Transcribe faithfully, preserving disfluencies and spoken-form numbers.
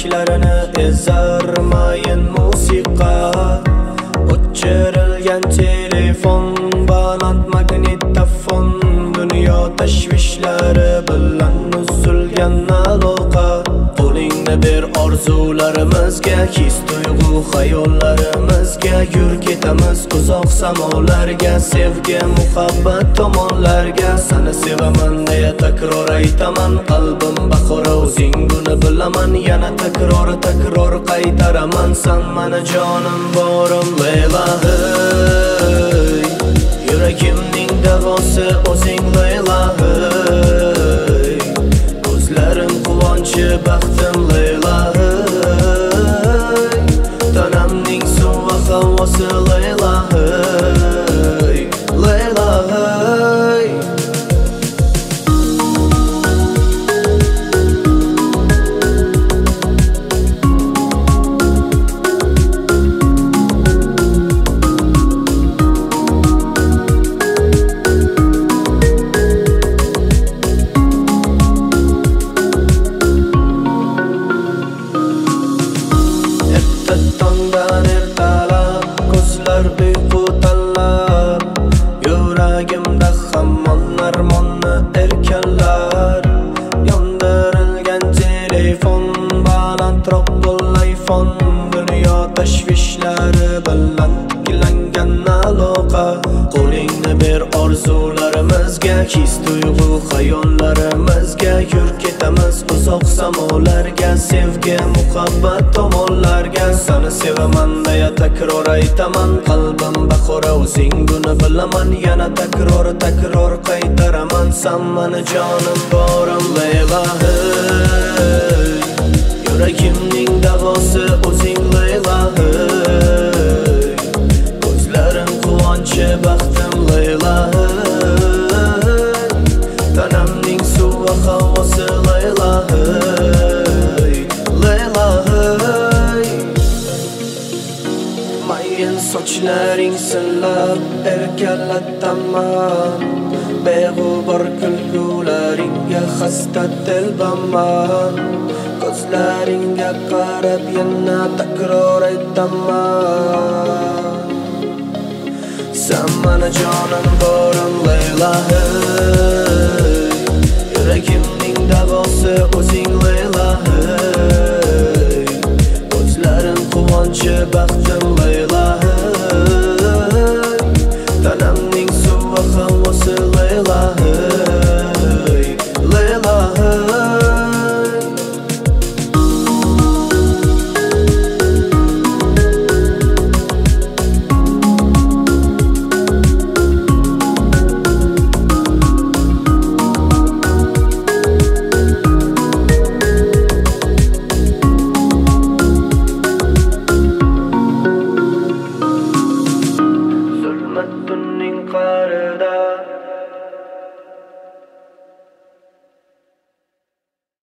yuraklarini ezar mayin musiqa. O'chirilgan telefon, baland magnitofon, dunyo tashvishlari bilan uzilgan aloqa. Qo'lingni ber orzularimizga, his tuyg'u xayollarimizga, yur ketamiz uzoq samolarga, sevgi muhabbat tomonlarga. Seni sevaman deya takror aytaman, qalbim bahora o'zing buni bilaman. Yana takror takror qaytaraman, san mani jonim borim Leyla hey. Yuragimning davosi o'zing Leyla hey. Ko'zlarim quvonchi baxtim Leyla hey. Tanamning suvi havosi Leyla hey. Leyla hey. Tongdan ertalab ko'zlar uyqu tanlab, yuragimda hamon armonni erkanlar. Yondirilgan telefon, balandroq bo'llayfon, dunyo tashvishlari bilan tiklangan aloqa. Qo'lingni ber orzularimizga, his tuyg'u xayollarimizga, yur ketamiz uzoq samolarga, sevgi muhabbat tomonlarga. Seni sevaman deya takror aytaman, qalbim bahora o'zing buni bilaman. Yana takror takror qaytaraman, san mani jonim borim Leyla hey. Yuragimning davosi o'zing Leyla hey. Ko'zlarim quvonchi baxtim Leyla hey. Tanamning suvi havosi Leyla hey. Leyla hey. Mayin sochlaring silab erkalataman, beg'ubor kulgularingga xasta telbaman. Ko'zlaringga qarab yana takror aytaman, san mani jonim borim Leyla hey. Yuragimning davosi o'zing Leyla hey. Ko'zlarim quvonchi baxtim Leyla hey. Tanamning suvi havosi Leyla hey.